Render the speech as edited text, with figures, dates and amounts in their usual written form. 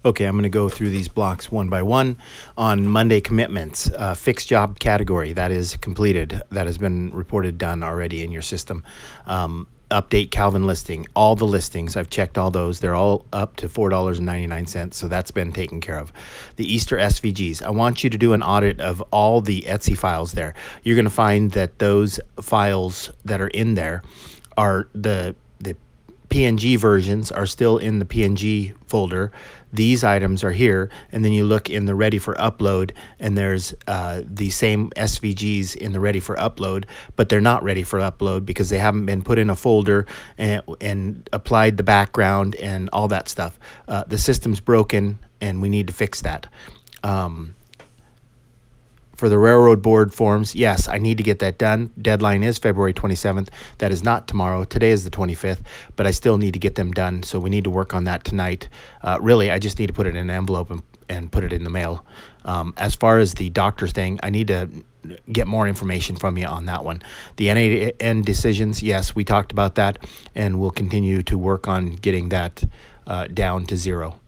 Okay, I'm going to go through these blocks one by one. On Monday commitments, fixed job category, that is completed. That has been reported done already in your system. Update Calvin listing, all the listings, I've checked all those. They're all up to $4.99, so that's been taken care of. The Easter SVGs, I want you to do an audit of all the Etsy files there. You're going to find that those files that are in there are the PNG versions are still in the PNG folder. These items are here, and then you look in the ready for upload, and there's the same SVGs in the ready for upload, but they're not ready for upload because they haven't been put in a folder and applied the background and all that stuff. The system's broken, and we need to fix that. For the railroad board forms, yes, I need to get that done. Deadline is February 27th. That is not tomorrow. Today is the 25th, but I still need to get them done. So we need to work on that tonight. Really, I just need to put it in an envelope and put it in the mail. As far as the doctor thing, I need to get more information from you on that one. The NAN decisions, yes, we talked about that, and we'll continue to work on getting that down to 0.